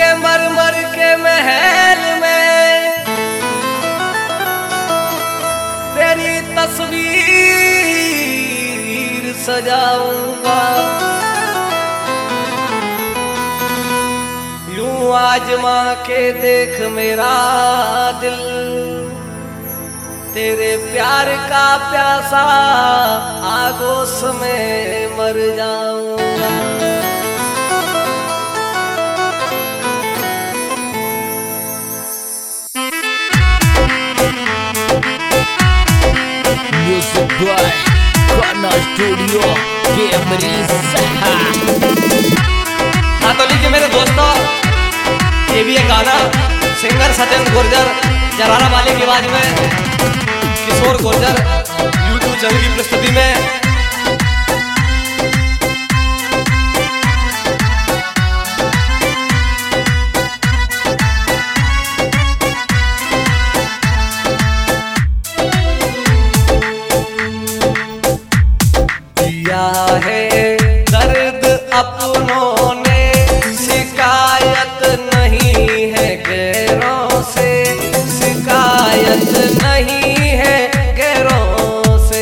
संगमरमर के महल में तेरी तस्वीर सजाऊंगा। यूं आजमा के देख मेरा दिल, तेरे प्यार का प्यासा आगोश में मर जाऊंगा। म्यूजिक बॉय गाना स्टूडियो कैमरी सहा। हाँ तो लीजिए मेरे दोस्तों, ये भी एक गाना सिंगर सत्येंद्र गुर्जर जरारा वाले की आवाज में, किशोर गुर्जर यूट्यूब चैनल की प्रस्तुति में। है दर्द अपनों ने, शिकायत नहीं है गैरों से, शिकायत नहीं है गैरों से।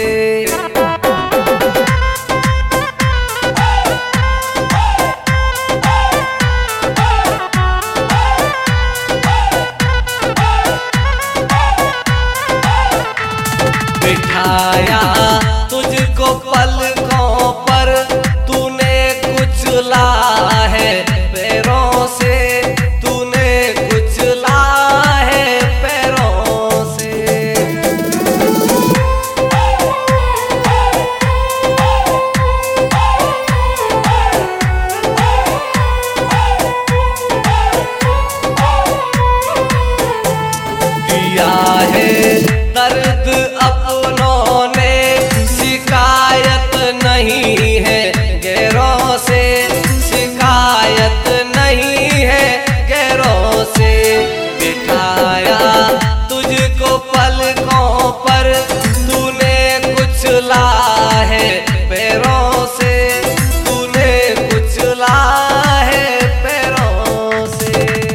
बिठाया तुझको पलकों पर, तूने कुचला है पैरों से, तूने कुचला है पैरों से। दिया है दर्द अपनों ने, शिकायत नहीं है गैरों से, शिकायत नहीं है गैरों से। बिठाया तुझको पलकों पर, तूने कुचला है पैरों से, तूने कुचला है पैरों से।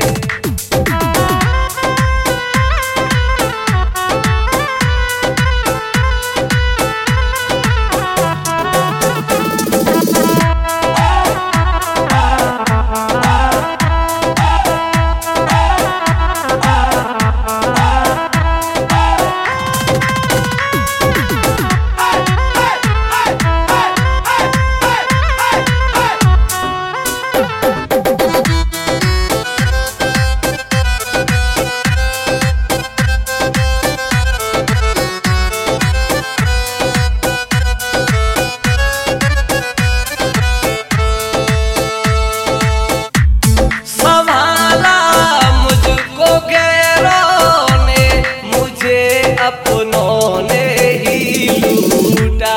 अपनों ने ही लूटा,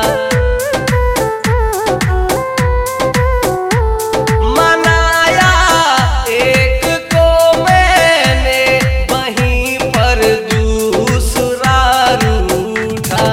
मनाया एक को मैंने, वहीं पर दूसरा रूठा।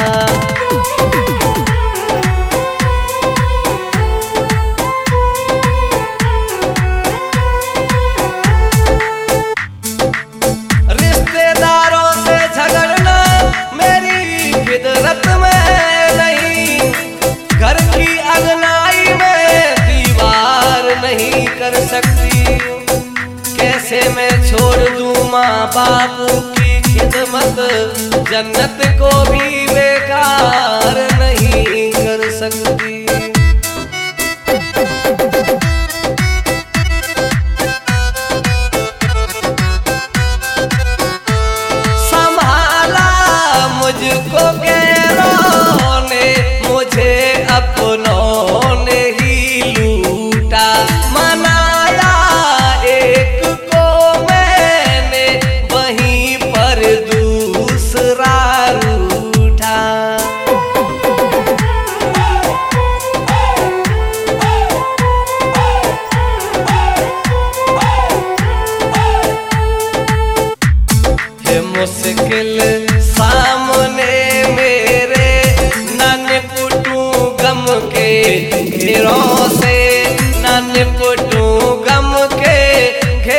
रिश्तेदारों से झगड़ना मेरी फितरत में नहीं, घर की अगनाई में दीवार नहीं कर सकती। कैसे मैं छोड़ दूं माँ बापू की खिदमत, जन्नत को भी बेकार नहीं कर सकती। मुझको गैरों ने, मुझे अपनों ने ही लूटा, मनाया एक को मैंने, वहीं पर दूसरा रूठा। है मुश्किल सामने मेरे, नन्हे पुटू गम के घेरों से, नन्हे पुटू गम के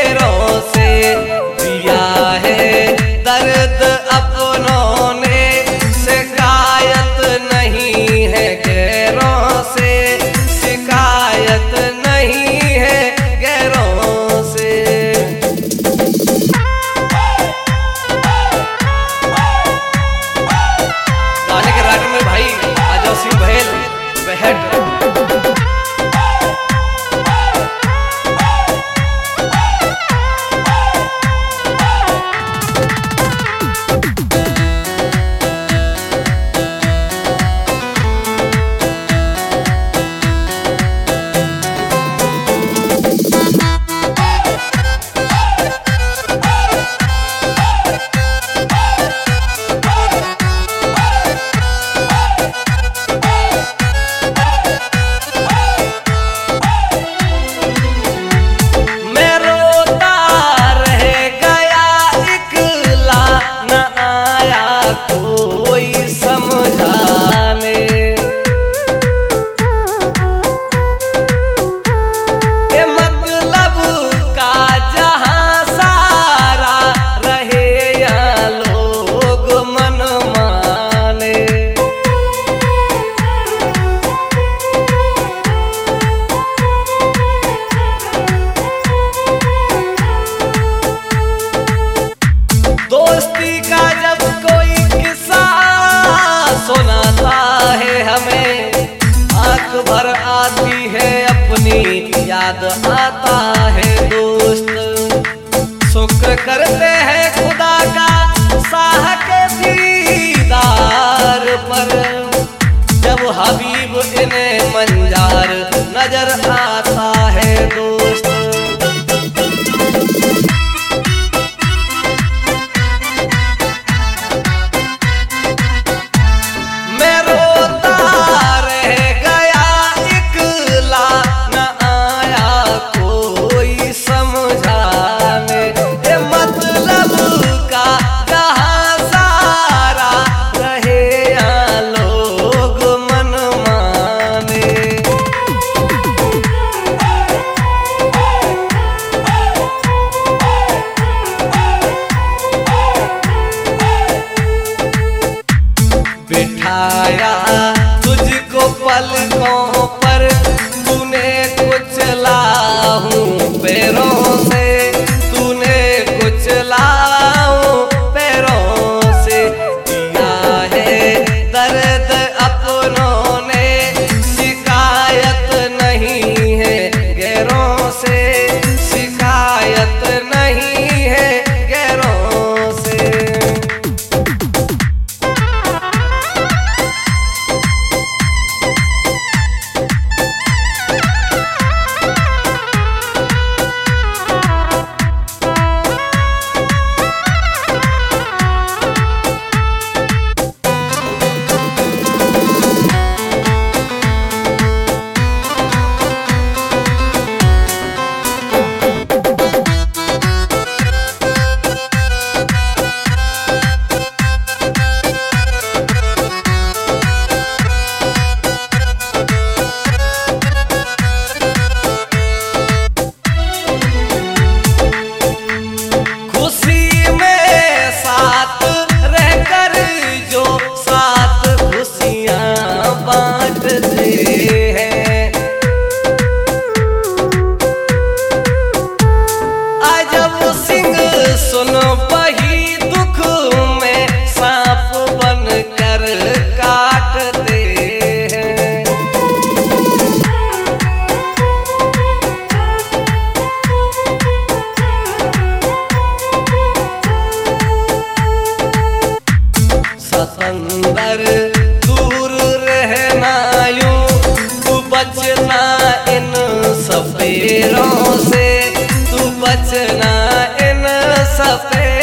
सतंदर दूर रहना यूं, तू बचना इन सफेरों से, तू बचना इन सफेरों